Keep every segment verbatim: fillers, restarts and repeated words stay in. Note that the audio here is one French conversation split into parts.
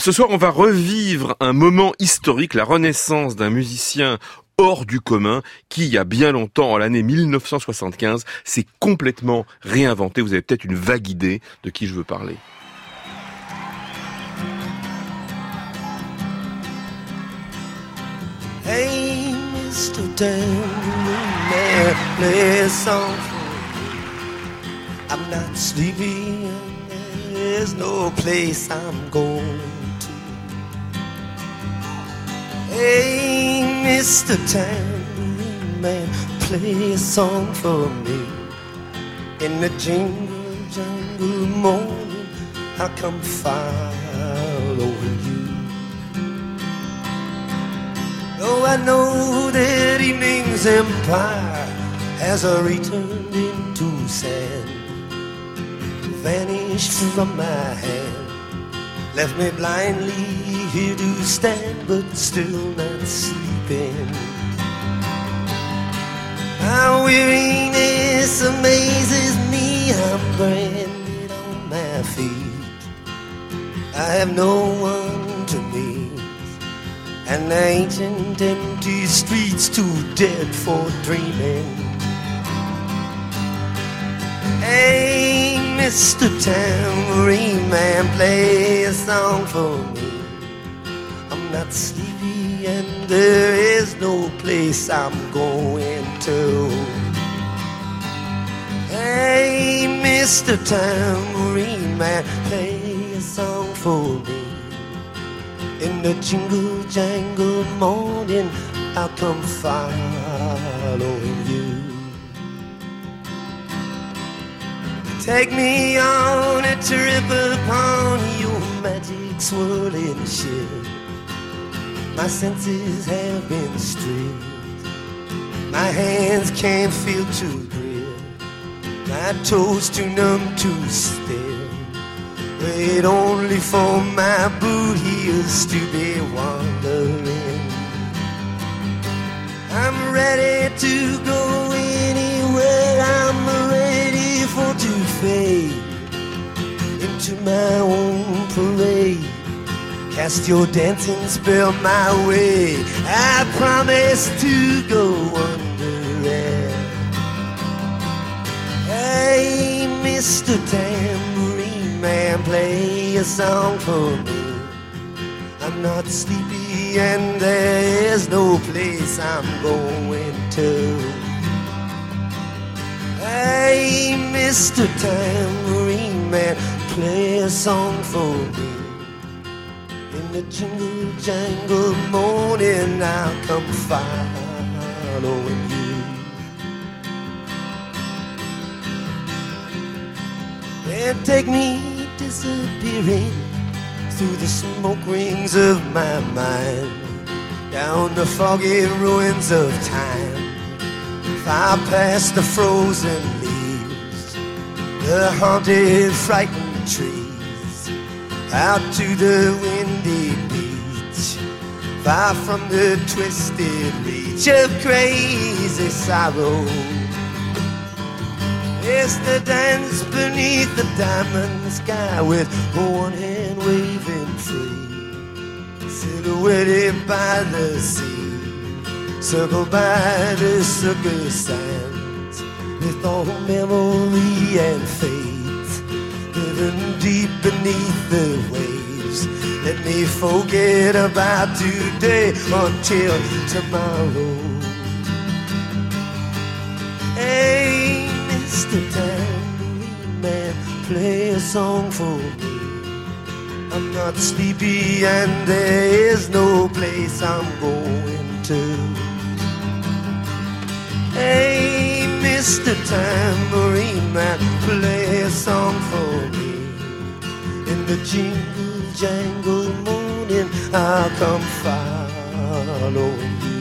Ce soir, on va revivre un moment historique, la renaissance d'un musicien hors du commun qui, il y a bien longtemps, en l'année mille neuf cent soixante-quinze, s'est complètement réinventé. Vous avez peut-être une vague idée de qui je veux parler. Hey, mister Tambourine Man, play a song for me. I'm not sleepy and there's no place I'm going to. Hey, mister Tambourine Man, play a song for me. In the jingle jangle morning, I'll come following you. Oh, I know that evening's empire has returned into sand, vanished from my hand, left me blindly here to stand, but still not sleeping. My weariness amazes me, I'm branded on my feet. I have no one to meet, and the ancient empty streets too dead for dreaming. Hey, mister Tambourine Man, play a song for me. I'm not sleepy and there is no place I'm going to. Hey, mister Tambourine Man, play a song for me. In the jingle jangle morning, I'll come following you. Take me on a trip upon your magic swirling ship. My senses have been stripped, my hands can't feel to grip, my toes too numb to step. Wait only for my boot heels to be wandering. I'm ready to go anywhere, I'm ready for to fade into my own parade. Cast your dancing spell my way, I promise to go under air. Hey, mister Tambourine Man, play a song for me. I'm not sleepy and there is no place I'm going to. Hey, mister Tambourine Man, play a song for me. In the jingle jangle morning, I'll come following you. And take me disappearing through the smoke rings of my mind, down the foggy ruins of time, far past the frozen leaves, the haunted, frightened trees, out to the windy beach, far from the twisted reach of crazy sorrow. It's the dance beneath the diamond sky with one hand waving free, silhouetted by the sea, circled by the circus sands, with all memory and faith, living deep beneath the waves. Let me forget about today until tomorrow. Hey, mister Tambourine Man, play a song for me. I'm not sleepy and there is no place I'm going to. Hey, mister Tambourine Man, play a song for me. In the jingle jangle morning, I'll come following you.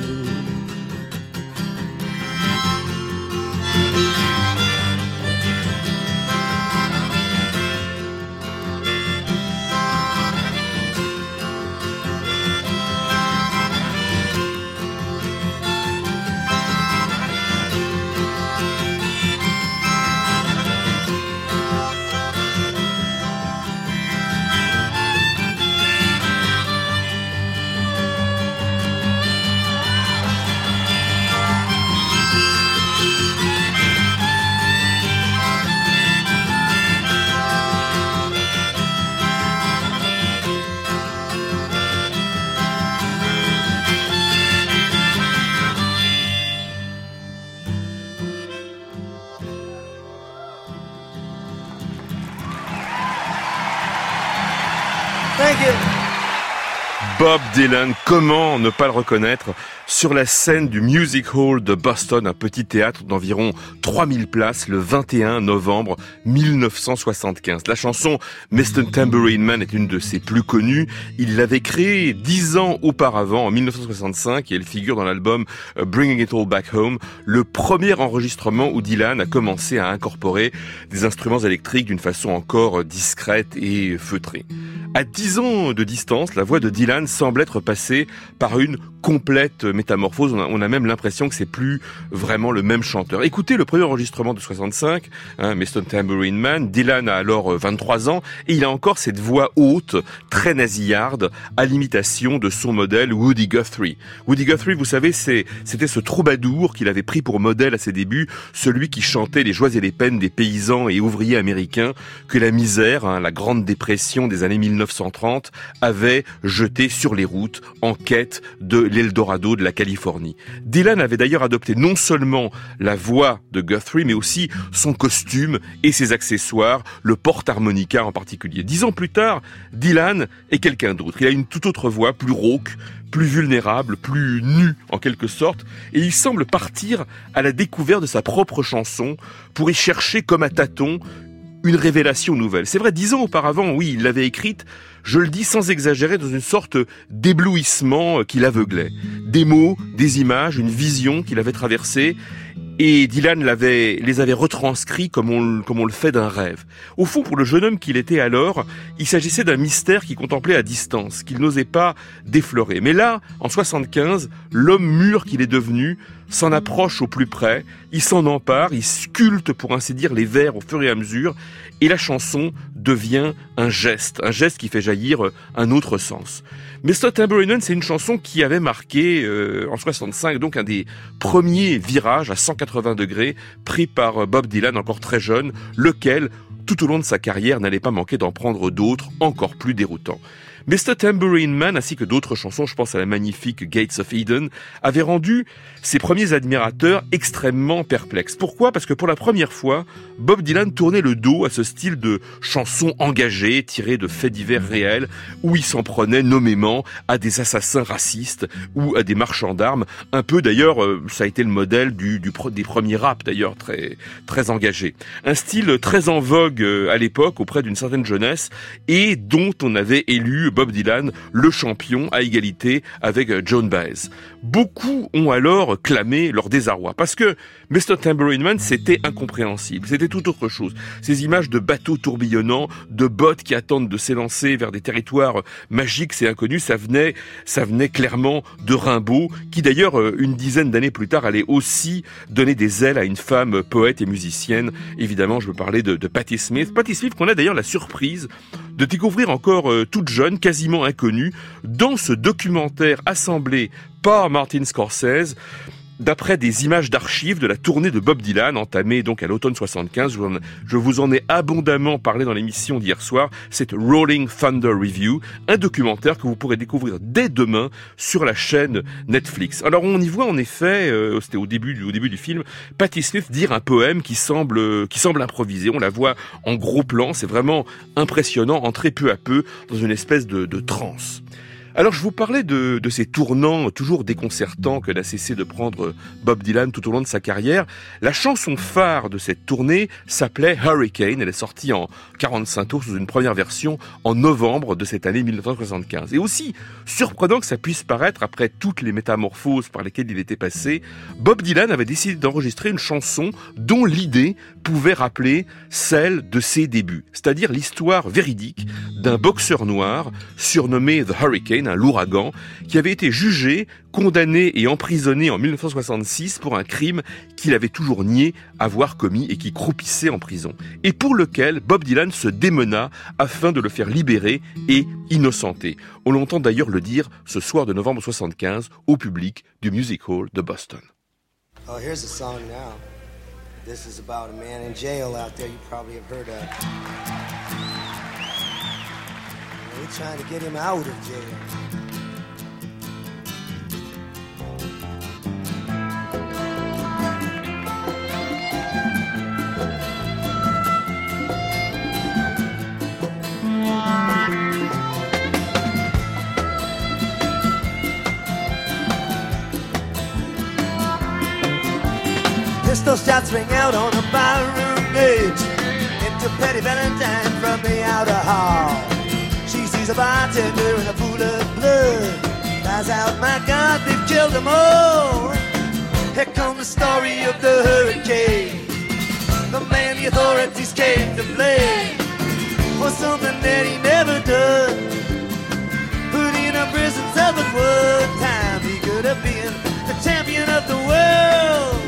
Bob Dylan, comment ne pas le reconnaître sur la scène du Music Hall de Boston, un petit théâtre d'environ trois mille places, le vingt et un novembre mille neuf cent soixante-quinze. La chanson mister Tambourine Man est une de ses plus connues. Il l'avait créée dix ans auparavant, en mille neuf cent soixante-cinq, et elle figure dans l'album Bringing It All Back Home, le premier enregistrement où Dylan a commencé à incorporer des instruments électriques d'une façon encore discrète et feutrée. À dix ans de distance, la voix de Dylan semble être passée par une complète métamorphose. On a, on a même l'impression que c'est plus vraiment le même chanteur. Écoutez le premier enregistrement de soixante-cinq, hein, mister Tambourine Man. Dylan a alors vingt-trois ans et il a encore cette voix haute, très nasillarde, à l'imitation de son modèle Woody Guthrie. Woody Guthrie, vous savez, c'est, c'était ce troubadour qu'il avait pris pour modèle à ses débuts, celui qui chantait les joies et les peines des paysans et ouvriers américains que la misère, hein, la grande dépression des années mille neuf cent trente avait jeté sur les routes en quête de l'Eldorado de la Californie. Dylan avait d'ailleurs adopté non seulement la voix de Guthrie, mais aussi son costume et ses accessoires, le porte-harmonica en particulier. Dix ans plus tard, Dylan est quelqu'un d'autre. Il a une toute autre voix, plus rauque, plus vulnérable, plus nu en quelque sorte, et il semble partir à la découverte de sa propre chanson pour y chercher comme à tâtons une révélation nouvelle. C'est vrai, dix ans auparavant, oui, il l'avait écrite, je le dis sans exagérer, dans une sorte d'éblouissement qui l'aveuglait. Des mots, des images, une vision qu'il avait traversée, et Dylan l'avait, les avait retranscrits comme on, comme on le fait d'un rêve. Au fond, pour le jeune homme qu'il était alors, il s'agissait d'un mystère qu'il contemplait à distance, qu'il n'osait pas déflorer. Mais là, en soixante-quinze, l'homme mûr qu'il est devenu s'en approche au plus près, il s'en empare, il sculpte pour ainsi dire les vers au fur et à mesure, et la chanson devient un geste, un geste qui fait jaillir un autre sens. mister Tambourine Man, c'est une chanson qui avait marqué euh, en soixante-cinq, donc un des premiers virages à cent quatre-vingts degrés pris par Bob Dylan, encore très jeune, lequel, tout au long de sa carrière, n'allait pas manquer d'en prendre d'autres encore plus déroutants. mister Tambourine Man, ainsi que d'autres chansons, je pense à la magnifique Gates of Eden, avait rendu ses premiers admirateurs extrêmement perplexes. Pourquoi ? Parce que pour la première fois, Bob Dylan tournait le dos à ce style de chanson engagée, tirée de faits divers réels, où il s'en prenait nommément à des assassins racistes ou à des marchands d'armes. Un peu d'ailleurs, ça a été le modèle du, du des premiers raps d'ailleurs, très, très engagés. Un style très en vogue à l'époque auprès d'une certaine jeunesse et dont on avait élu Bob Dylan le champion à égalité avec Joan Baez. Beaucoup ont alors clamé leur désarroi parce que mister Tambourine Man, c'était incompréhensible, c'était tout autre chose. Ces images de bateaux tourbillonnants, de bottes qui attendent de s'élancer vers des territoires magiques et inconnus, ça venait, ça venait clairement de Rimbaud, qui d'ailleurs, une dizaine d'années plus tard, allait aussi donner des ailes à une femme poète et musicienne. Évidemment, je veux parler de, de Patti Smith. Patti Smith qu'on a d'ailleurs la surprise de découvrir encore euh, toute jeune, quasiment inconnue, dans ce documentaire assemblé par Martin Scorsese, d'après des images d'archives de la tournée de Bob Dylan, entamée donc à l'automne soixante-quinze. Je vous, en, je vous en ai abondamment parlé dans l'émission d'hier soir. C'est Rolling Thunder Review, un documentaire que vous pourrez découvrir dès demain sur la chaîne Netflix. Alors on y voit en effet, euh, c'était au début, du, au début du film, Patti Smith dire un poème qui semble, qui semble improvisé. On la voit en gros plan, c'est vraiment impressionnant, entrer peu à peu dans une espèce de, de transe. Alors je vous parlais de, de ces tournants toujours déconcertants que n'a cessé de prendre Bob Dylan tout au long de sa carrière. La chanson phare de cette tournée s'appelait Hurricane. Elle est sortie en quarante-cinq tours sous une première version en novembre de cette année mille neuf cent soixante-quinze. Et aussi surprenant que ça puisse paraître après toutes les métamorphoses par lesquelles il était passé, Bob Dylan avait décidé d'enregistrer une chanson dont l'idée pouvait rappeler celle de ses débuts. C'est-à-dire l'histoire véridique d'un boxeur noir surnommé The Hurricane, un l'ouragan, qui avait été jugé, condamné et emprisonné en mille neuf cent soixante-six pour un crime qu'il avait toujours nié avoir commis et qui croupissait en prison. Et pour lequel Bob Dylan se démena afin de le faire libérer et innocenter. On l'entend d'ailleurs le dire ce soir de novembre soixante-quinze au public du Music Hall de Boston. Oh, here's a song now. This is about a man in jail out there you probably have heard of. They're trying to get him out of jail. pistol shots ring out on the barroom gate. Into Petty Valentine from the outer hall. She sees a bartender in a pool of blood. Cries out, my God, they've killed them all. Here comes the story of the hurricane. The man the authorities came to blame for something that he never done. Put in a prison cell, but one time he could have been the champion of the world.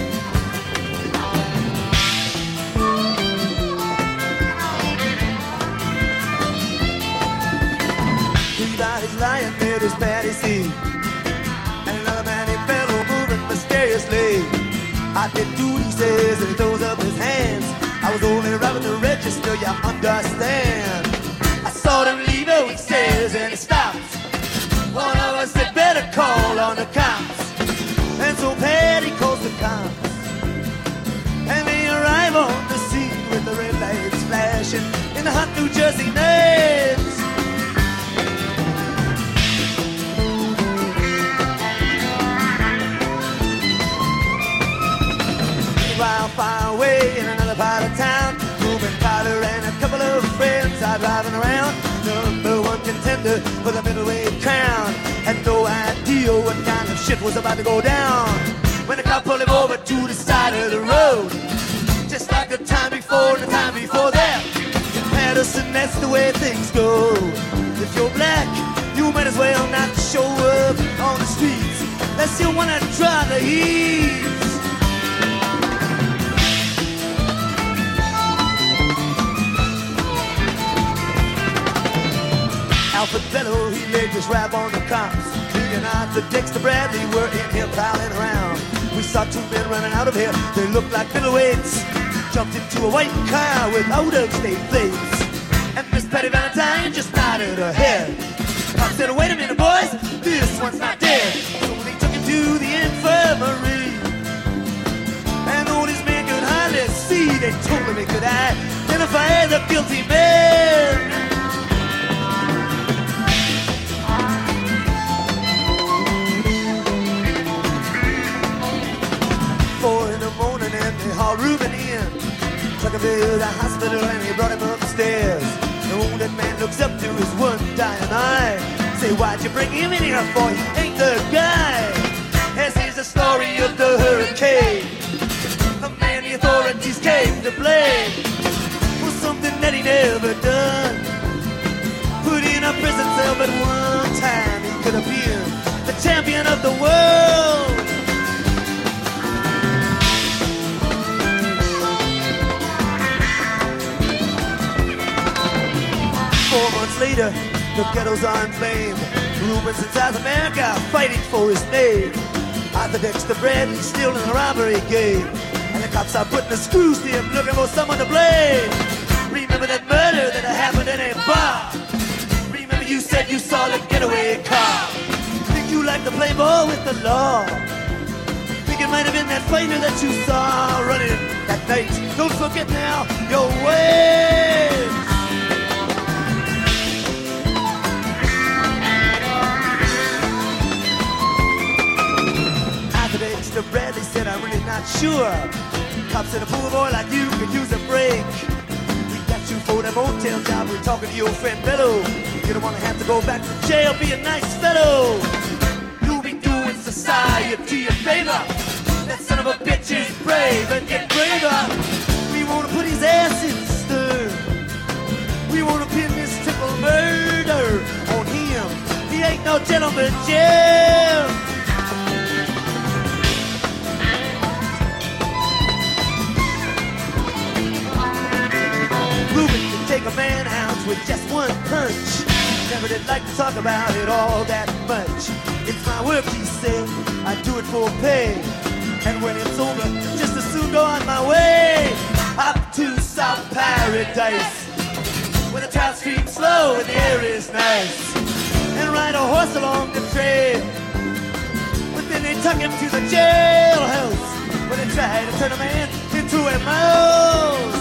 Three bodies lying there, there's Patty C. And another man named Bello moving mysteriously. I did do what he says and he throws up his hands. I was only robbing the register, you understand. I saw them leave, oh, he says, and he stops. One of us had better call on the cops. And so Patty calls the cops. And they arrive on the scene with the red lights flashing in the hot New Jersey nights. While far away in another part of town, Ruben Carter and a couple of friends are driving around. Number one contender for the middleweight crown. Had no idea what kind of shit was about to go down. When the cop pulled him over to the side of the road, just like the time before and the time before that. Patterson, that's the way things go. If you're black, you might as well not show up on the streets unless you wanna try the heat. Alfred Bello, he laid his rap on the cops. He and Arthur Dexter Bradley were in here prowling around. We saw two men running out of here. They looked like middleweights. Jumped into a white car with out-of-state plates. And Miss Patty Valentine just nodded her head. Cop said, wait a minute, boys, this one's not dead. So they took him to the infirmary. And though this man could hardly see, they told him he could identify the guilty man. Four in the morning and they hauled Ruben in. Took him to the hospital and he brought him upstairs. The wounded man looks up to his one dying eye. Say, why'd you bring him in here for? He ain't the guy. As here's the story of the hurricane. The man the authorities came to blame for something that he never done. Put in a prison cell, but one time he could have been the champion of the world. Four months later, the ghettos are in flame. Ruben's in South America fighting for his name. Arthur Dexter Bradley still in the robbery game. And the cops are putting the screws to him, looking for someone to blame. Remember that murder that happened in a bar? Remember you said you saw the getaway car? Think you like to play ball with the law? Think it might have been that fighter that you saw running that night? Don't forget now your ways. Dexter Bradley said, I'm really not sure. Cops said a poor boy like you could use a break. We got you for that motel job. We're talking to your friend Bello. You don't want to have to go back to jail. Be a nice fellow. You'll be doing society a favor. That son of a bitch is brave and get braver. We want to put his ass in the stir. We want to pin this triple murder on him. He ain't no gentleman, Jim. Ruben can take a manhound with just one punch. Never did like to talk about it all that much. It's my work, he said, I do it for pay. And when it's over, just as soon go on my way. Up to South Paradise, where the trout streams slow and the air is nice. And ride a horse along the trail. But then they tuck him to the jailhouse, where they try to turn a man into a mouse.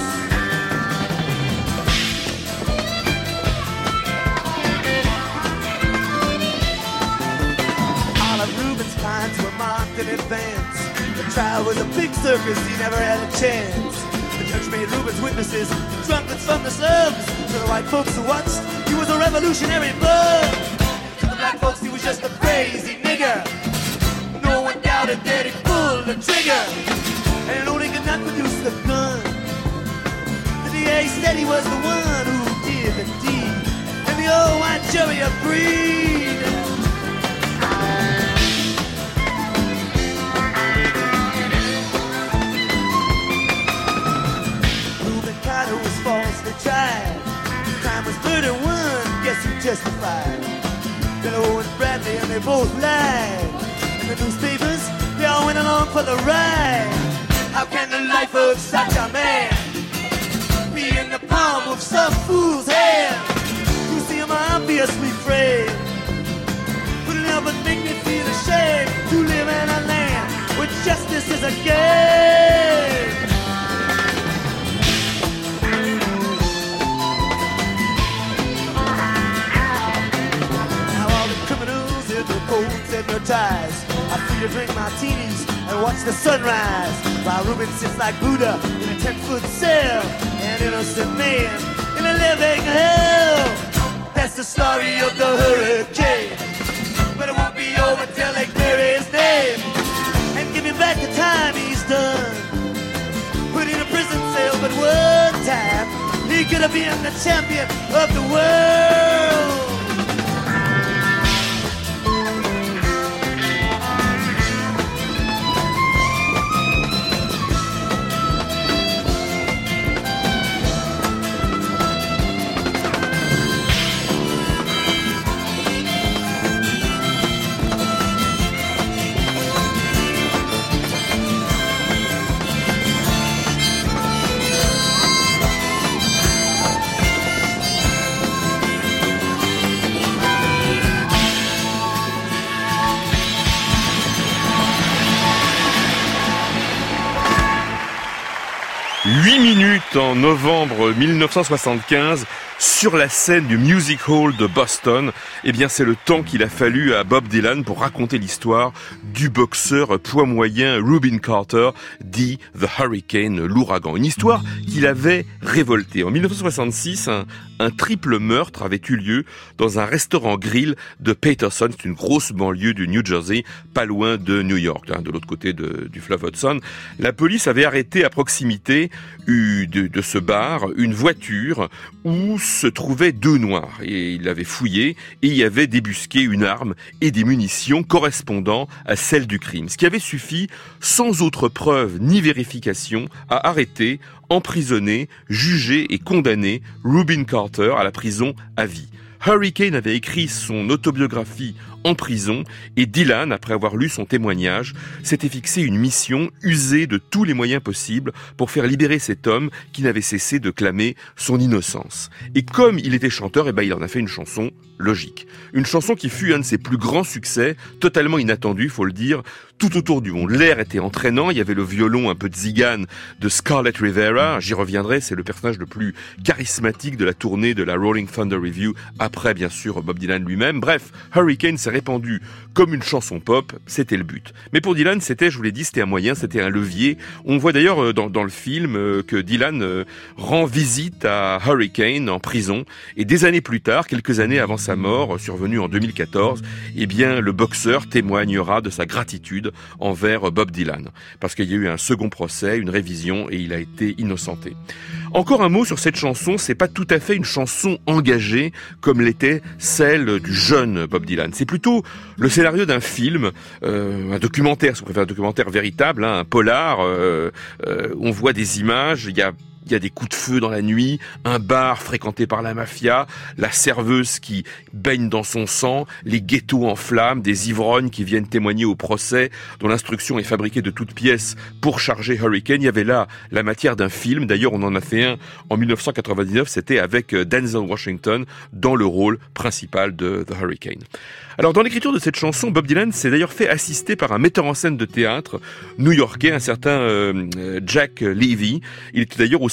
Ruben's clients were marked in advance. The trial was a big circus, he never had a chance. The judge made Rubens witnesses, drunkards from the slums. To the white folks who watched, he was a revolutionary bug. To the black folks, he was just a crazy nigger. No one doubted that he pulled the trigger, and only could not produce the gun. The D A said he was the one who did the deed, and the old white jury agreed. Reuben Carter was falsely tried. Time was thirty-one, guess who testified? Bill and Bradley, and they both lied. And the newspapers, they all went along for the ride. How can the life of such a man be in the palm of some fool's hand? You see him obviously framed, but it never make me feel ashamed to live in a land where justice is a game. Now all the criminals in their coats and their ties are free to drink martinis and watch the sunrise, while Reuben sits like Buddha in a ten-foot cell, an innocent man in a living hell. That's the story of the hurricane, but it won't be over till they clear his name and give him back the time he's done. Put in a prison cell, but one time he could have been the champion of the world. Huit minutes en novembre mille neuf cent soixante-quinze sur la scène du Music Hall de Boston. Eh bien, c'est le temps qu'il a fallu à Bob Dylan pour raconter l'histoire du boxeur poids moyen Reuben Carter, dit The Hurricane, l'ouragan. Une histoire qui l'avait révolté. En mille neuf cent soixante-six, un, un triple meurtre avait eu lieu dans un restaurant grill de Paterson. C'est une grosse banlieue du New Jersey, pas loin de New York, hein, de l'autre côté de, du fleuve Hudson. La police avait arrêté à proximité de, de ce bar une voiture où se trouvaient deux noirs. Et il l'avait fouillé et y avait débusqué une arme et des munitions correspondant à celles du crime. Ce qui avait suffi, sans autre preuve ni vérification, à arrêter, emprisonner, juger et condamner Reuben Carter à la prison à vie. Hurricane avait écrit son autobiographie en prison et Dylan, après avoir lu son témoignage, s'était fixé une mission, user de tous les moyens possibles pour faire libérer cet homme qui n'avait cessé de clamer son innocence. Et comme il était chanteur, eh ben, il en a fait une chanson logique. Une chanson qui fut un de ses plus grands succès, totalement inattendu, faut le dire, tout autour du monde. L'air était entraînant, il y avait le violon un peu de zigane de Scarlett Rivera, j'y reviendrai, c'est le personnage le plus charismatique de la tournée de la Rolling Thunder Revue, après bien sûr Bob Dylan lui-même. Bref, Hurricane s'est répandu comme une chanson pop, c'était le but. Mais pour Dylan, c'était, je vous l'ai dit, c'était un moyen, c'était un levier. On voit d'ailleurs dans, dans le film que Dylan rend visite à Hurricane en prison, et des années plus tard, quelques années avant sa mort, survenue en deux mille quatorze, eh bien, le boxeur témoignera de sa gratitude envers Bob Dylan. Parce qu'il y a eu un second procès, une révision, et il a été innocenté. Encore un mot sur cette chanson, c'est pas tout à fait une chanson engagée comme l'était celle du jeune Bob Dylan. C'est plutôt le scénario d'un film, euh, un documentaire, si on préfère un documentaire véritable, hein, un polar, euh, euh, on voit des images, il y a Il y a des coups de feu dans la nuit, un bar fréquenté par la mafia, la serveuse qui baigne dans son sang, les ghettos en flammes, des ivrognes qui viennent témoigner au procès, dont l'instruction est fabriquée de toutes pièces pour charger Hurricane. Il y avait là la matière d'un film. D'ailleurs, on en a fait un en dix-neuf cent quatre-vingt-dix-neuf. C'était avec Denzel Washington dans le rôle principal de The Hurricane. Alors, dans l'écriture de cette chanson, Bob Dylan s'est d'ailleurs fait assister par un metteur en scène de théâtre new-yorkais, un certain euh, Jack Levy. Il était d'ailleurs aussi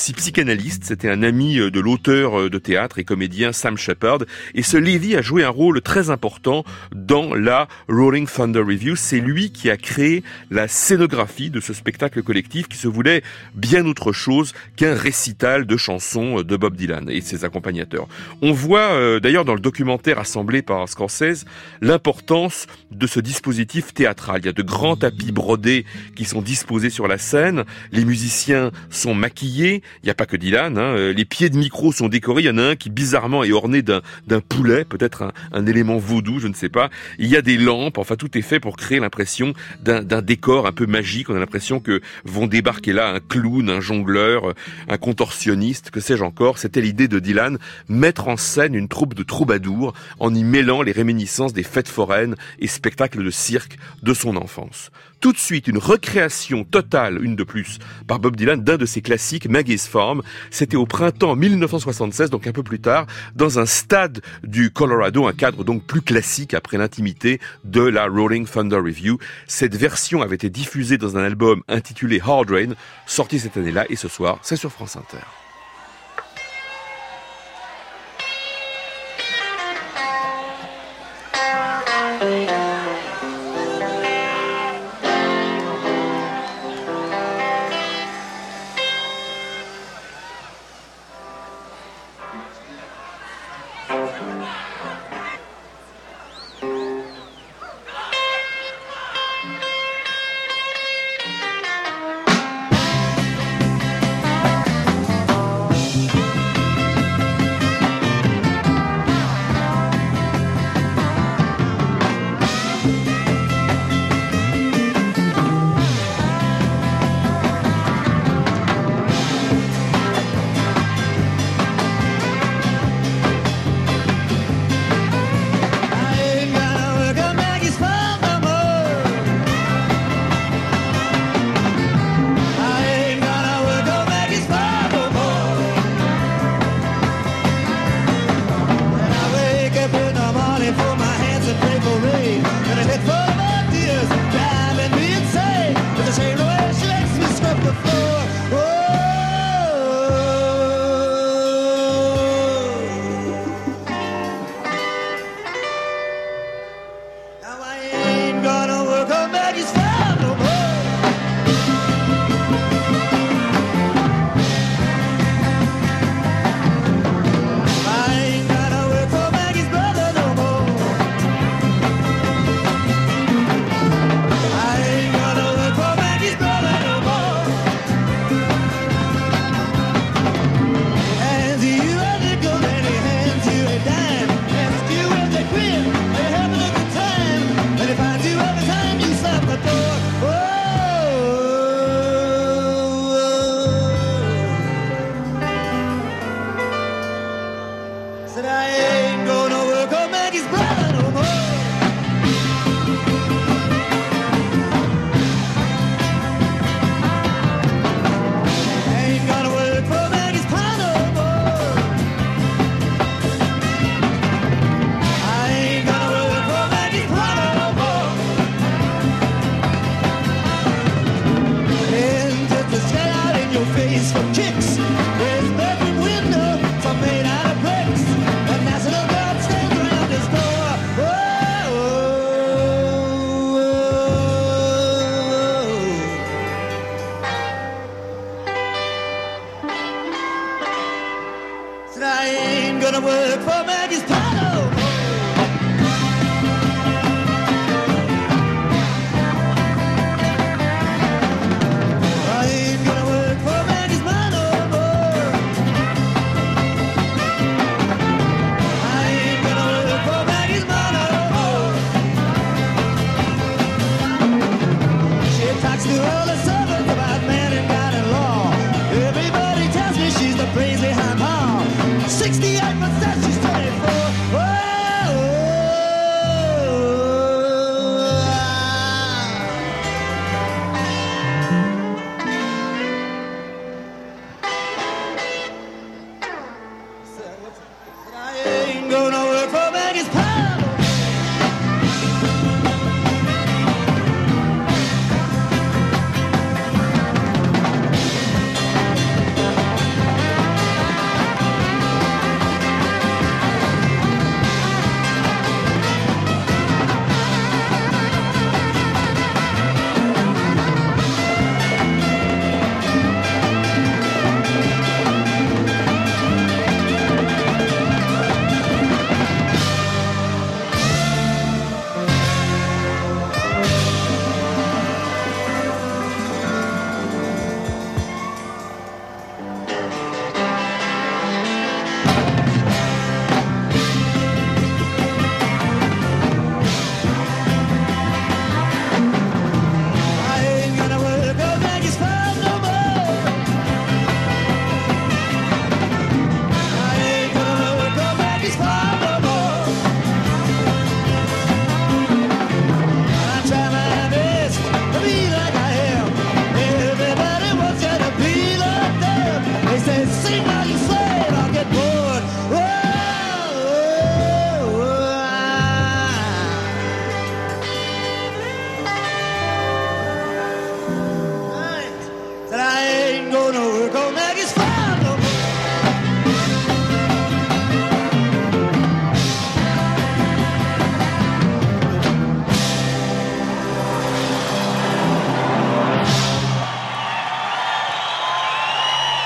aussi psychanalyste. C'était un ami de l'auteur de théâtre et comédien Sam Shepard. Et ce Levy a joué un rôle très important dans la Rolling Thunder Revue. C'est lui qui a créé la scénographie de ce spectacle collectif qui se voulait bien autre chose qu'un récital de chansons de Bob Dylan et ses accompagnateurs. On voit euh, d'ailleurs dans le documentaire assemblé par Scorsese l'importance de ce dispositif théâtral. Il y a de grands tapis brodés qui sont disposés sur la scène, les musiciens sont maquillés, il n'y a pas que Dylan, hein. Les pieds de micro sont décorés, il y en a un qui bizarrement est orné d'un, d'un poulet, peut-être un, un élément vaudou, je ne sais pas. Il y a des lampes, enfin tout est fait pour créer l'impression d'un, d'un décor un peu magique. On a l'impression que vont débarquer là un clown, un jongleur, un contorsionniste, que sais-je encore. C'était l'idée de Dylan, mettre en scène une troupe de troubadours en y mêlant les réminiscences des fêtes foraines et spectacles de cirque de son enfance. Tout de suite, une recréation totale, une de plus, par Bob Dylan d'un de ses classiques, Maggie's Farm. C'était au printemps mille neuf cent soixante-seize, donc un peu plus tard, dans un stade du Colorado, un cadre donc plus classique après l'intimité de la Rolling Thunder Revue. Cette version avait été diffusée dans un album intitulé Hard Rain, sorti cette année-là, et ce soir, c'est sur France Inter.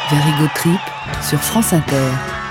Very Good Trip sur France Inter.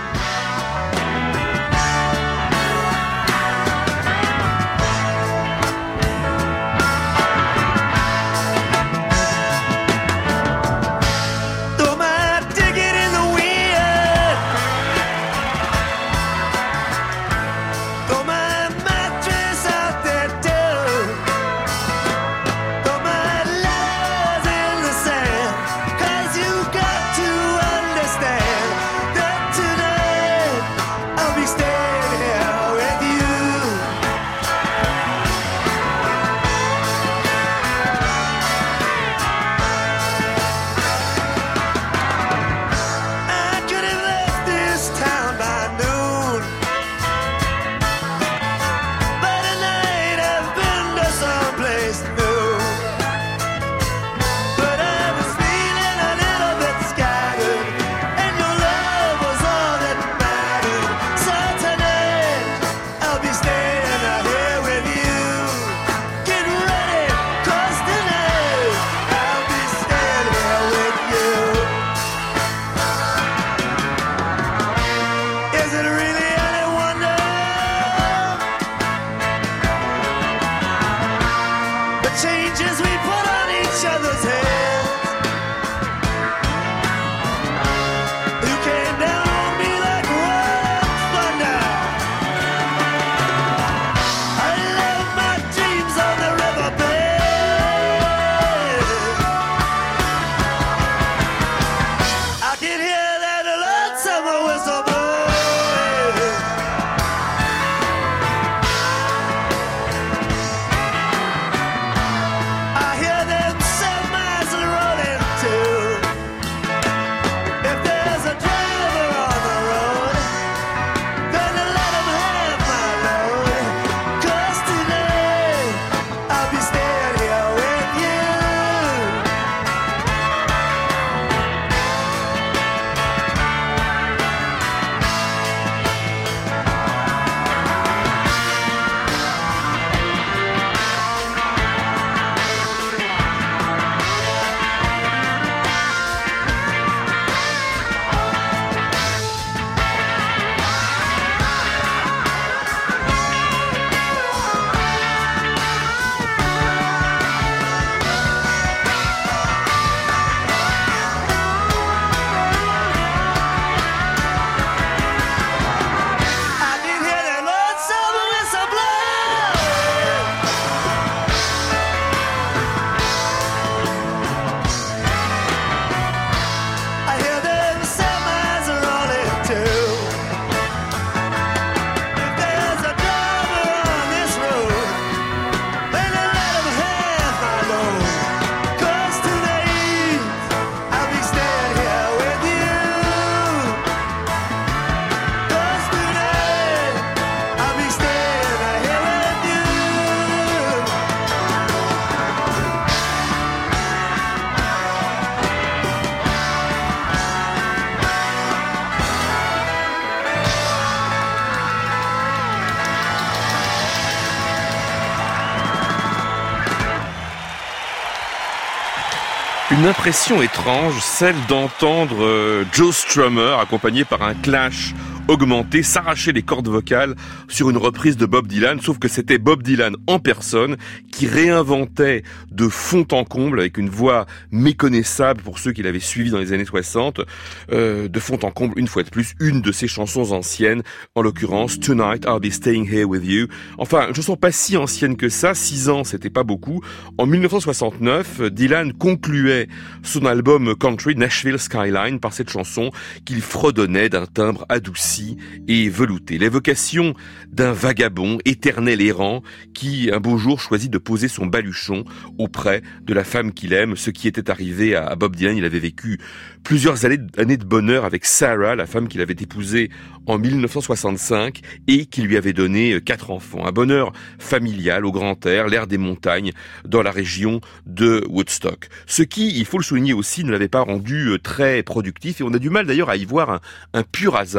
Une impression étrange, celle d'entendre euh, Joe Strummer, accompagné par un clash augmenté, s'arracher les cordes vocales sur une reprise de Bob Dylan, sauf que c'était Bob Dylan en personne qui réinventait de fond en comble, avec une voix méconnaissable pour ceux qui l'avaient suivi dans les années soixante, euh, de fond en comble, une fois de plus, une de ses chansons anciennes, en l'occurrence Tonight I'll Be Staying Here With You. Enfin, je ne sens pas si ancienne que ça, six ans, c'était pas beaucoup. En dix-neuf cent soixante-neuf, Dylan concluait son album country Nashville Skyline par cette chanson qu'il fredonnait d'un timbre adouci et velouté. L'évocation d'un vagabond éternel errant qui, un beau jour, choisit de poser son baluchon auprès de la femme qu'il aime, ce qui était arrivé à Bob Dylan. Il avait vécu plusieurs années de bonheur avec Sarah, la femme qu'il avait épousée en dix-neuf cent soixante-cinq et qui lui avait donné quatre enfants. Un bonheur familial au grand air, l'air des montagnes, dans la région de Woodstock. Ce qui, il faut le souligner aussi, ne l'avait pas rendu très productif et on a du mal d'ailleurs à y voir un, un pur hasard.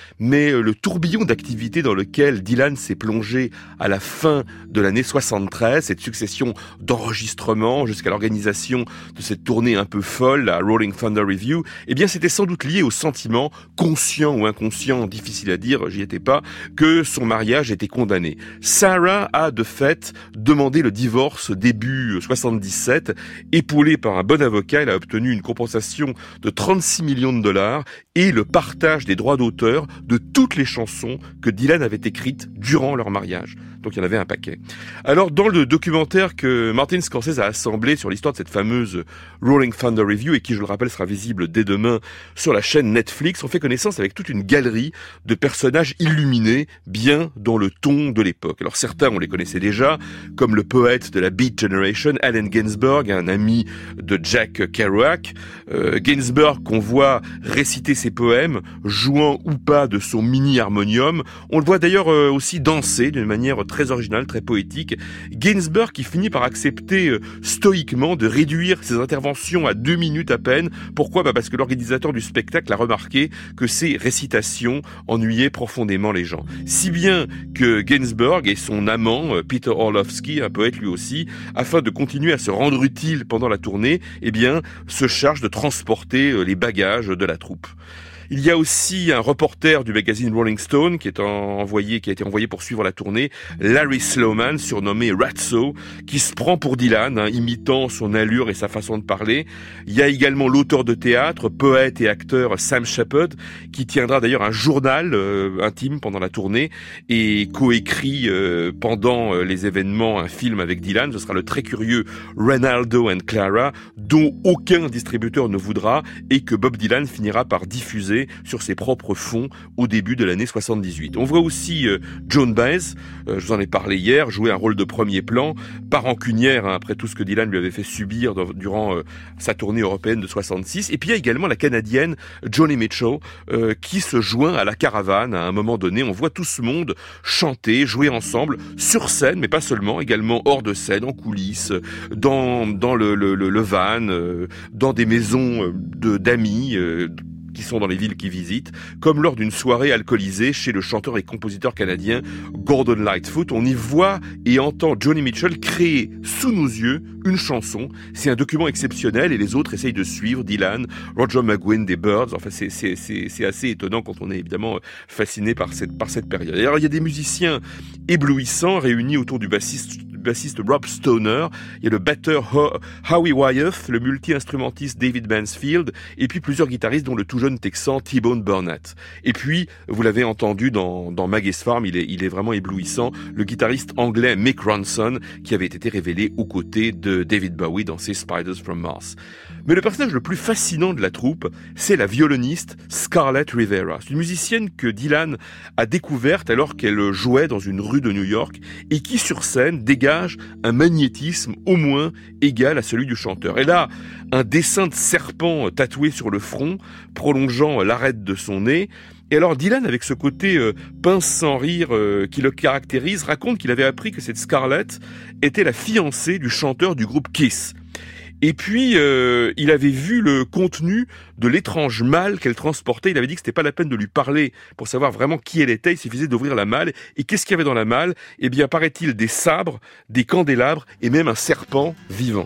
mais le tourbillon d'activités dans lequel Dylan s'est plongé à la fin de l'année soixante-treize, cette succession d'enregistrements jusqu'à l'organisation de cette tournée un peu folle, la Rolling Thunder Review, eh bien c'était sans doute lié au sentiment, conscient ou inconscient, difficile à dire, j'y étais pas, que son mariage était condamné. Sarah a de fait demandé le divorce début soixante-dix-sept, épaulée par un bon avocat, elle a obtenu une compensation de trente-six millions de dollars et le partage des droits d'auteur de toutes les chansons que Dylan avait écrites durant leur mariage. Donc il y en avait un paquet. Alors dans le documentaire que Martin Scorsese a assemblé sur l'histoire de cette fameuse Rolling Thunder Review, et qui je le rappelle sera visible dès demain sur la chaîne Netflix, on fait connaissance avec toute une galerie de personnages illuminés, bien dans le ton de l'époque. Alors certains on les connaissait déjà, comme le poète de la Beat Generation, Allen Ginsberg, un ami de Jack Kerouac. Euh, Ginsberg qu'on voit réciter ses poèmes, jouant ou pas de son mini-harmonium. On le voit d'ailleurs euh, aussi danser d'une manière très original, très poétique. Ginsberg qui finit par accepter euh, stoïquement de réduire ses interventions à deux minutes à peine. Pourquoi ? Bah parce que l'organisateur du spectacle a remarqué que ses récitations ennuyaient profondément les gens. Si bien que Ginsberg et son amant, euh, Peter Orlovsky, un poète lui aussi, afin de continuer à se rendre utile pendant la tournée, eh bien, se charge de transporter euh, les bagages de la troupe. Il y a aussi un reporter du magazine Rolling Stone qui est envoyé, qui a été envoyé pour suivre la tournée, Larry Sloman, surnommé Ratso, qui se prend pour Dylan, hein, imitant son allure et sa façon de parler. Il y a également l'auteur de théâtre, poète et acteur Sam Shepard, qui tiendra d'ailleurs un journal euh, intime pendant la tournée et coécrit euh, pendant euh, les événements un film avec Dylan. Ce sera le très curieux Ronaldo and Clara, dont aucun distributeur ne voudra et que Bob Dylan finira par diffuser sur ses propres fonds au début de l'année soixante-dix-huit. On voit aussi euh, Joan Baez, euh, je vous en ai parlé hier, jouer un rôle de premier plan, pas rancunière hein, après tout ce que Dylan lui avait fait subir dans, durant euh, sa tournée européenne de soixante-six. Et puis il y a également la Canadienne Joni Mitchell euh, qui se joint à la caravane à un moment donné. On voit tout ce monde chanter, jouer ensemble sur scène, mais pas seulement, également hors de scène, en coulisses, dans, dans le, le, le, le van, euh, dans des maisons de, d'amis, euh, qui sont dans les villes qu'ils visitent, comme lors d'une soirée alcoolisée chez le chanteur et compositeur canadien Gordon Lightfoot. On y voit et entend Joni Mitchell créer sous nos yeux une chanson. C'est un document exceptionnel et les autres essayent de suivre, Dylan, Roger McGuinn des Byrds. Enfin, c'est, c'est, c'est, c'est assez étonnant quand on est évidemment fasciné par cette, par cette période. Alors, il y a des musiciens éblouissants réunis autour du bassiste bassiste Rob Stoner, il y a le batteur Howie Wyeth, le multi-instrumentiste David Mansfield, et puis plusieurs guitaristes dont le tout jeune texan T-Bone Burnett. Et puis, vous l'avez entendu dans, dans Maggie's Farm, il est, il est vraiment éblouissant, le guitariste anglais Mick Ronson, qui avait été révélé aux côtés de David Bowie dans ses Spiders from Mars. Mais le personnage le plus fascinant de la troupe, c'est la violoniste Scarlett Rivera. C'est une musicienne que Dylan a découverte alors qu'elle jouait dans une rue de New York et qui, sur scène, dégage un magnétisme au moins égal à celui du chanteur. Elle a un dessin de serpent tatoué sur le front, prolongeant l'arête de son nez. Et alors Dylan, avec ce côté euh, pince sans rire euh, qui le caractérise, raconte qu'il avait appris que cette Scarlett était la fiancée du chanteur du groupe Kiss. Et puis, euh, il avait vu le contenu de l'étrange malle qu'elle transportait. Il avait dit que c'était pas la peine de lui parler pour savoir vraiment qui elle était. Il suffisait d'ouvrir la malle. Et qu'est-ce qu'il y avait dans la malle ? Eh bien, paraît-il des sabres, des candélabres et même un serpent vivant.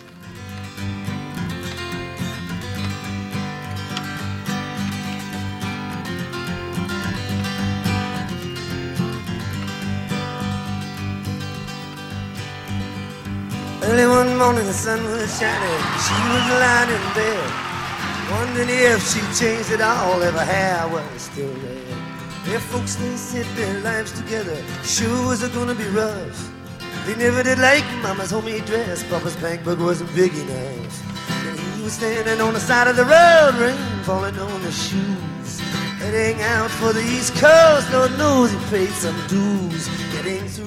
Early one morning the sun was shining, she was lying in bed, wondering if she changed it all, if her hair was still red. If folks they said their lives together sure was gonna be rough. They never did like Mama's homemade dress, Papa's bank book wasn't big enough. And he was standing on the side of the road, rain falling on his shoes, heading out for the East Coast. Lord knows he paid some dues, getting through,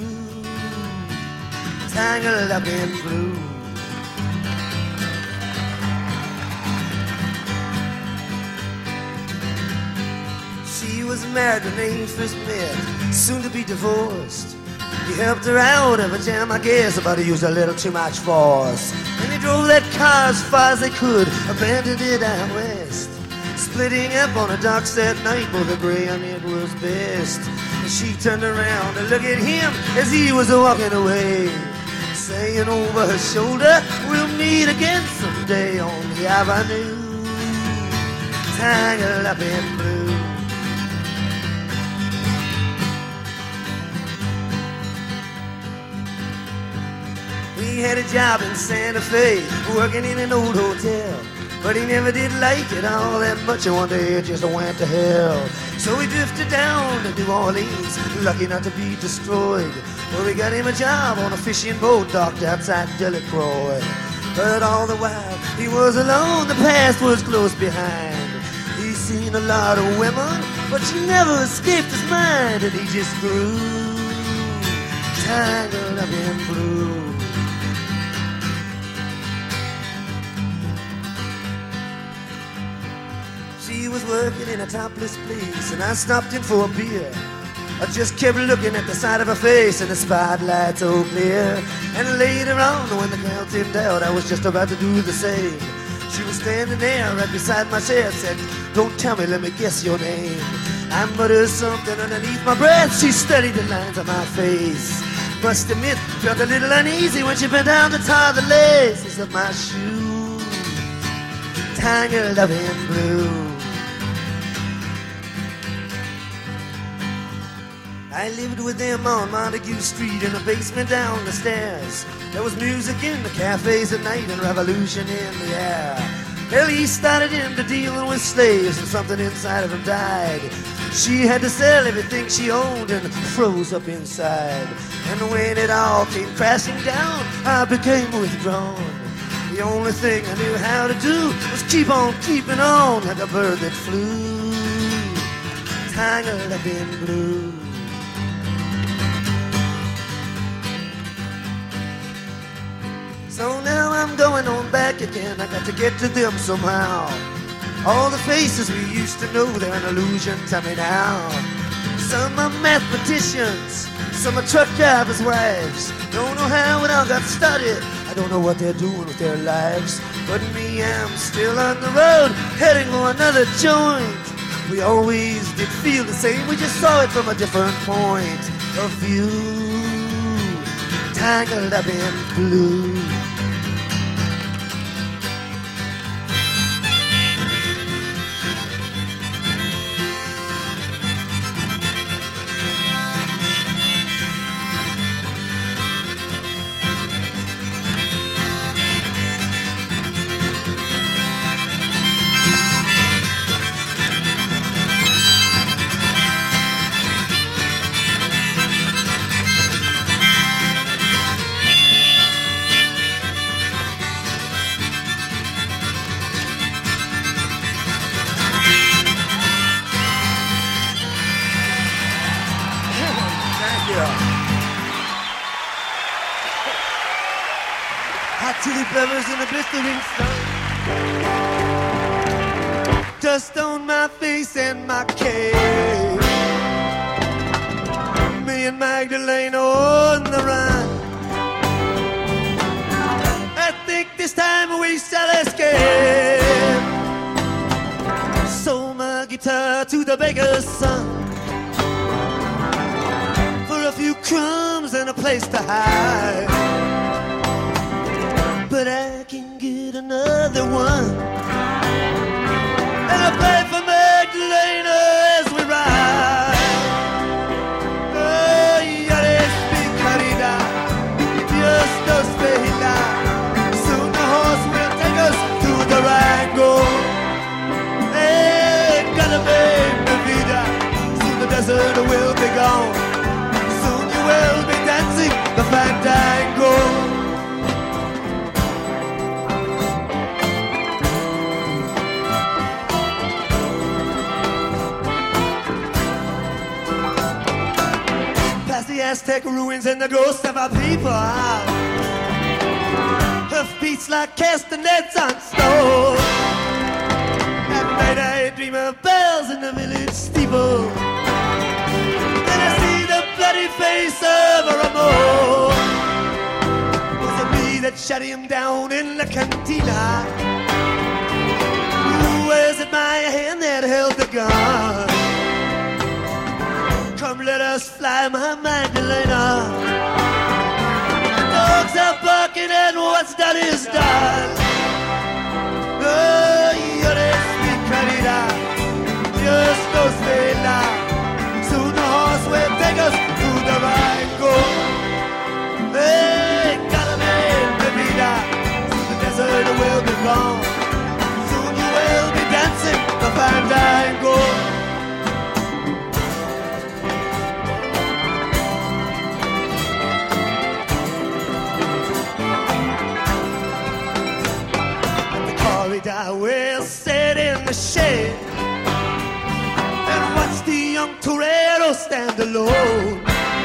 tangled up in blue. She was married when they first met, soon to be divorced. He helped her out of a jam, I guess, but he used a little too much force. And they drove that car as far as they could, abandoned it out west. splitting up on a dark set night, both agree on it was best. And she turned around to look at him as he was walking away, saying over her shoulder, we'll meet again someday on the avenue, tangled up in blue. He had a job in Santa Fe, working in an old hotel, but he never did like it all that much, and one day it just went to hell. So he drifted down to New Orleans, lucky not to be destroyed. Well, we got him a job on a fishing boat docked outside Delacroix. But all the while he was alone, the past was close behind. He's seen a lot of women, but she never escaped his mind, and he just grew tangled up in blue. She was working in a topless place, and I stopped in for a beer. I just kept looking at the side of her face and the spotlight so clear. And later on, when the girl thinned out, I was just about to do the same. She was standing there right beside my chair, said, don't tell me, let me guess your name. I muttered something underneath my breath. She studied the lines on my face. Must admit, felt a little uneasy when she bent down to tie the laces of my shoes, tangled up in blue. I lived with them on Montague Street in a basement down the stairs. There was music in the cafes at night and revolution in the air. Well, he started into dealing with slaves and something inside of him died. She had to sell everything she owned and froze up inside. And when it all came crashing down, I became withdrawn. The only thing I knew how to do was keep on keeping on like a bird that flew, tangled up in blue. So now I'm going on back again, I got to get to them somehow. All the faces we used to know, they're an illusion to me now. Some are mathematicians, some are truck drivers' wives. Don't know how it all got started, I don't know what they're doing with their lives. But me, I'm still on the road, heading for another joint. We always did feel the same, we just saw it from a different point of view, tangled up in blue. Hot chili peppers in a blistering sun, dust on my face and my cave. Me and Magdalena on the run. I think this time we shall escape. Sold my guitar to the baker's son for a few crumbs and a place to hide. But I can get another one, and I play for Magdalena as we ride. Oh, yes, big carita, Dios nos vigila. Soon the horse will take us to the Rango. Hey, gonna be mi vida. Soon the desert will be gone. Soon you will be dancing the fandango. The Aztec ruins and the ghosts of our people. Her feet like castanets on stone. At night I dream of bells in the village steeple, and I see the bloody face of a Ramon. Was it me that shut him down in La Cantina? Ooh, is it my my hand that held the gun. Come let us fly, my Magdalena. Dogs are barking and what's done is done. Oh, you're the sweet Canada, just go stay loud. Soon the horse will take us to the right goal. Hey, gotta make the vida, soon the desert will be gone. Soon you will be dancing the fandango. I will sit in the shade and watch the young torero stand alone.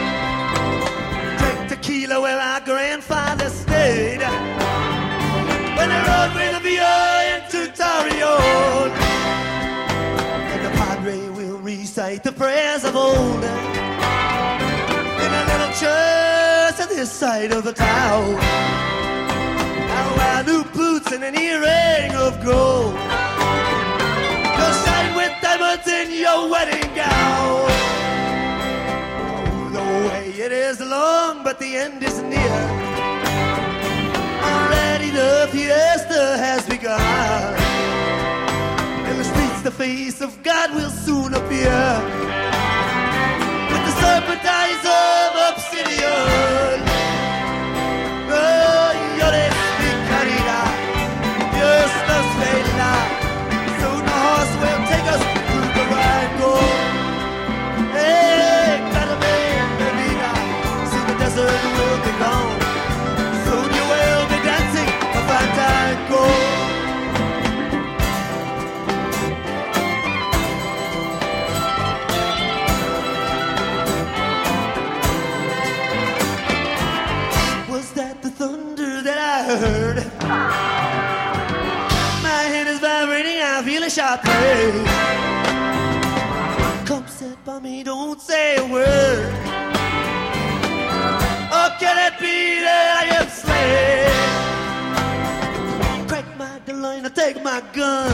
Drink tequila where our grandfather stayed when they rode with a Villa into Torreon. And the padre will recite the prayers of old in a little church at this side of the town. I'll wear new boots and an earring of gold. You'll shine with diamonds in your wedding gown. Oh, the way it is long, but the end is near. Already the fiesta has begun. In the streets the face of God will soon appear, with the serpent eyes of obsidian. Oh, you're the just a straight line. Soon the horse will take us to the right goal. Hey, gotta make the vida. Soon the desert will be gone. Soon you will be dancing a fandango. Was that the thunder that I heard? I feel a sharp pain. Come sit by me, don't say a word. Or can it be that I am slain? Crack Magdalena, take my gun.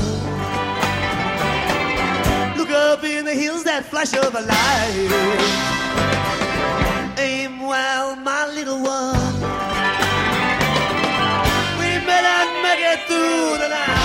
Look up in the hills, that flash of a light. Aim well, my little one. We may not make it through the night.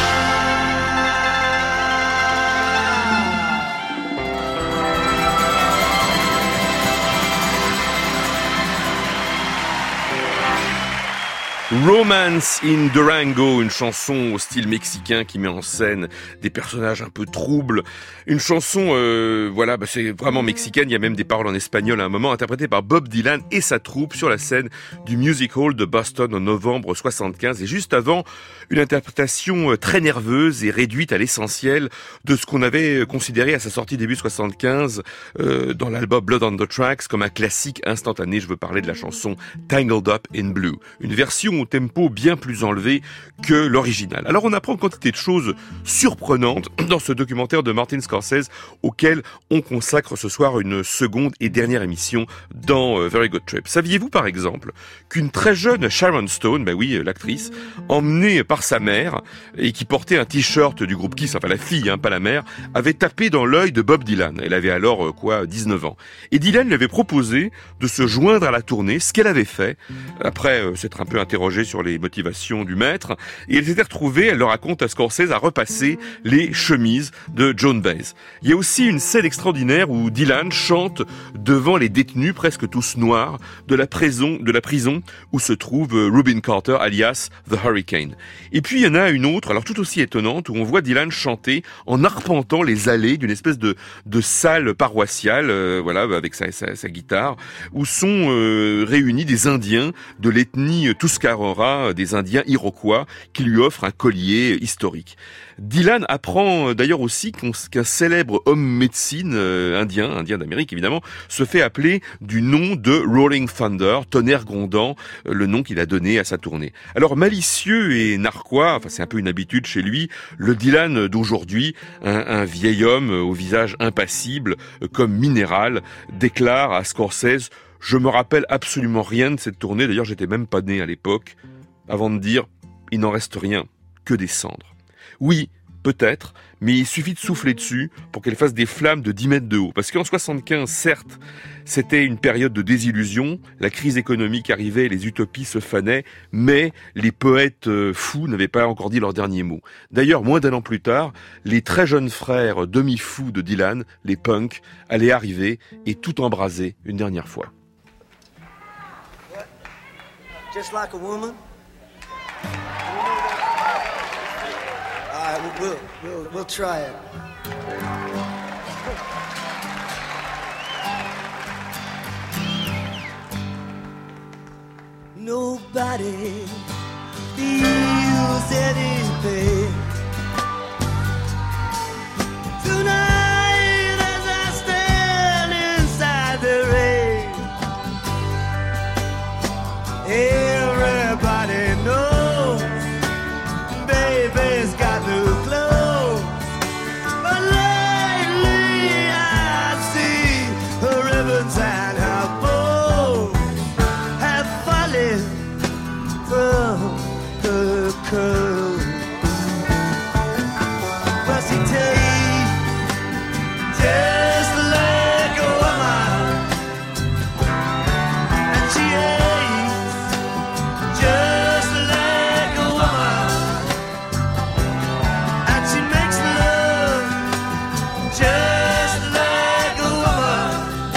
Romance in Durango, une chanson au style mexicain qui met en scène des personnages un peu troubles. Une chanson, euh, voilà, bah c'est vraiment mexicaine. Il y a même des paroles en espagnol à un moment, interprétées par Bob Dylan et sa troupe sur la scène du Music Hall de Boston en novembre soixante-quinze. Et juste avant, une interprétation très nerveuse et réduite à l'essentiel de ce qu'on avait considéré à sa sortie début soixante-quinze euh, dans l'album Blood on the Tracks comme un classique instantané. Je veux parler de la chanson Tangled Up in Blue, une version au tempo bien plus enlevé que l'original. Alors on apprend quantité de choses surprenantes dans ce documentaire de Martin Scorsese auquel on consacre ce soir une seconde et dernière émission dans euh, Very Good Trip. Saviez-vous par exemple qu'une très jeune Sharon Stone, bah oui l'actrice, emmenée par sa mère et qui portait un t-shirt du groupe Kiss, enfin la fille, hein, pas la mère, avait tapé dans l'œil de Bob Dylan. Elle avait alors euh, quoi, dix-neuf ans. Et Dylan lui avait proposé de se joindre à la tournée, ce qu'elle avait fait après euh, s'être un peu interrogée sur les motivations du maître, et elle s'était retrouvée, elle le raconte à Scorsese, à repasser les chemises de Joan Baez. Il y a aussi une scène extraordinaire où Dylan chante devant les détenus presque tous noirs de la prison, de la prison où se trouve Rubin Carter alias The Hurricane. Et puis il y en a une autre, alors tout aussi étonnante, où on voit Dylan chanter en arpentant les allées d'une espèce de, de salle paroissiale, euh, voilà, avec sa, sa, sa guitare, où sont euh, réunis des Indiens de l'ethnie Tuscarora, des Indiens Iroquois, qui lui offrent un collier historique. Dylan apprend d'ailleurs aussi qu'un célèbre homme médecine euh, indien, indien d'Amérique évidemment, se fait appeler du nom de Rolling Thunder, tonnerre grondant, euh, le nom qu'il a donné à sa tournée. Alors malicieux et narquois, enfin c'est un peu une habitude chez lui, le Dylan d'aujourd'hui, un, un vieil homme au visage impassible, euh, comme minéral, déclare à Scorsese: je me rappelle absolument rien de cette tournée, d'ailleurs j'étais même pas né à l'époque, avant de dire, il n'en reste rien, que des cendres. Oui, Peut-être, mais il suffit de souffler dessus pour qu'elle fasse des flammes de dix mètres de haut. Parce qu'en soixante-quinze, certes, c'était une période de désillusion, la crise économique arrivait, les utopies se fanaient, mais les poètes fous n'avaient pas encore dit leur dernier mot. D'ailleurs, moins d'un an plus tard, les très jeunes frères demi-fous de Dylan, les punks, allaient arriver et tout embraser une dernière fois. Just like a woman. All right, we'll, we'll, we'll try it. Nobody feels any pain tonight as I stand inside the rain. Everybody knows baby's got new clothes, but lately I see her ribbons and her bows have fallen from her curls. But she takes just like a woman, and she hates just like a woman, and she makes love just like a woman,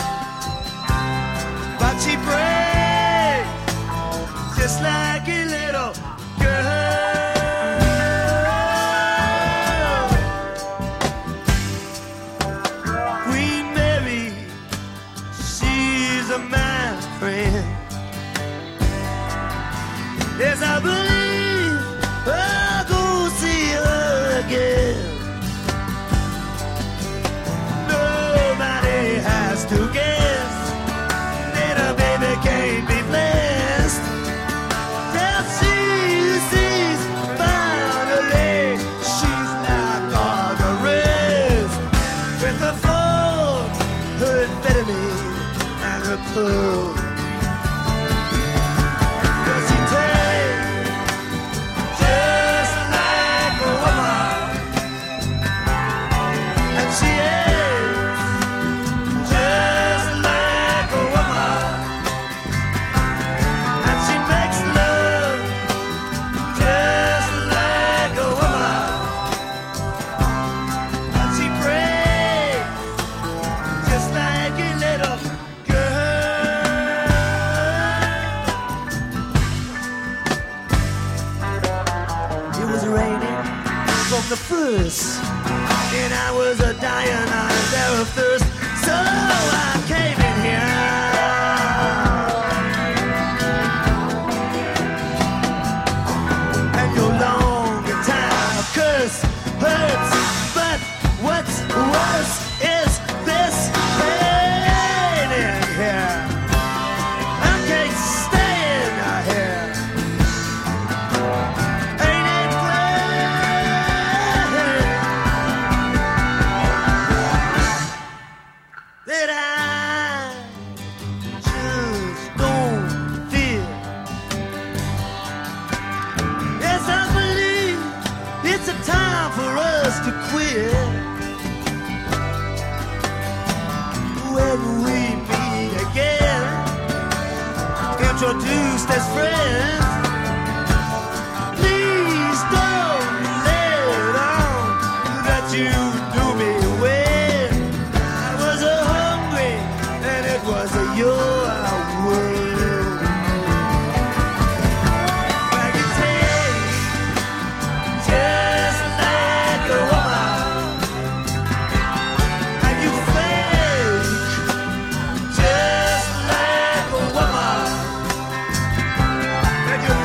but she breaks just like a little girl. Queen Mary, she's a my friend. Yes, I believe I'll go see her again. Nobody has to guess that a baby can't be blessed till she sees finally she's like all the rest, with her phone, her amphetamine, and her pearl. Does she take just like a woman, and she is just like a woman, and she makes love just like a woman, and she prays just like a little girl. It was raining from the first, and I was a dying out there of thirst, so I came in here. And your long time of curse hurts, but what's worse is this pain in here. I can't stay in here. Ain't it clear that I just don't feel? Yes, I believe it's a time for us to quit. When we meet again, introduced as friends, please don't let on that you do me well. I was a hungry and it was a your world. I can taste just like a woman, and you fake just like a woman, and you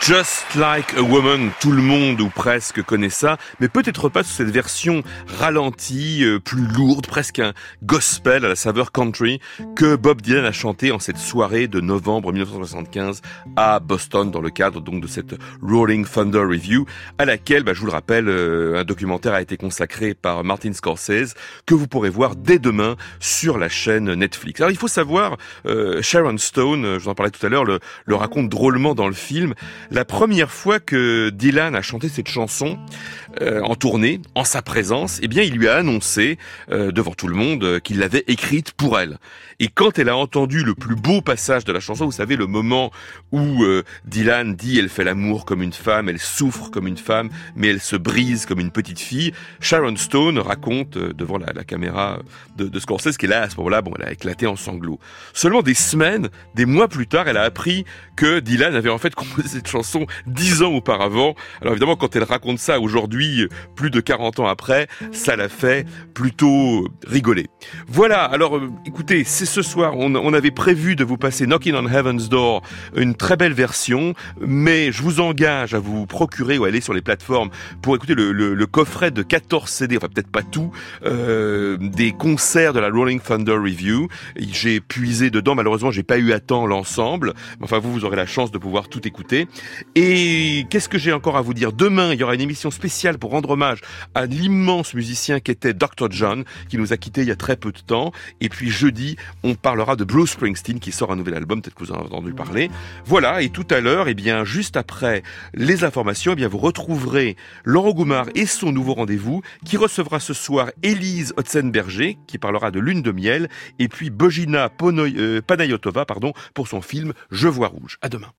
Just Like a Woman, tout le monde ou presque connaît ça, mais peut-être pas sous cette version ralentie, euh, plus lourde, presque un gospel à la saveur country que Bob Dylan a chanté en cette soirée de novembre mille neuf cent soixante-quinze à Boston dans le cadre donc de cette Rolling Thunder Review à laquelle, bah, je vous le rappelle, euh, un documentaire a été consacré par Martin Scorsese que vous pourrez voir dès demain sur la chaîne Netflix. Alors il faut savoir, euh, Sharon Stone, je vous en parlais tout à l'heure, le, le raconte drôlement dans le film. La première fois que Dylan a chanté cette chanson euh, en tournée, en sa présence, eh bien, il lui a annoncé euh, devant tout le monde euh, qu'il l'avait écrite pour elle. Et quand elle a entendu le plus beau passage de la chanson, vous savez, le moment où euh, Dylan dit « Elle fait l'amour comme une femme, elle souffre comme une femme, mais elle se brise comme une petite fille », Sharon Stone raconte euh, devant la, la caméra de, de Scorsese qu'elle a, à ce moment-là, bon, elle a éclaté en sanglots. Seulement des semaines, des mois plus tard, elle a appris que Dylan avait en fait composé cette chanson dix ans auparavant. Alors évidemment, quand elle raconte ça aujourd'hui, plus de quarante ans après, ça l'a fait plutôt rigoler. Voilà, alors euh, écoutez, c'est ce soir, on, on avait prévu de vous passer Knocking on Heaven's Door, une très belle version, mais je vous engage à vous procurer ou aller sur les plateformes pour écouter le, le, le coffret de quatorze C D, enfin peut-être pas tout, euh, des concerts de la Rolling Thunder Review. J'ai puisé dedans, malheureusement j'ai pas eu à temps l'ensemble, mais enfin vous, vous aurez la chance de pouvoir tout écouter. Et qu'est-ce que j'ai encore à vous dire? Demain, il y aura une émission spéciale pour rendre hommage à l'immense musicien qu'était docteur John, qui nous a quittés il y a très peu de temps. Et puis jeudi, on parlera de Bruce Springsteen qui sort un nouvel album, peut-être que vous en avez entendu parler. Voilà, et tout à l'heure, eh bien, juste après les informations, eh bien, vous retrouverez Laurent Goumard et son nouveau rendez-vous, qui recevra ce soir Élise Hotzenberger, qui parlera de Lune de miel, et puis Bojina Pono- euh, Panayotova, pardon, pour son film Je vois rouge. À demain.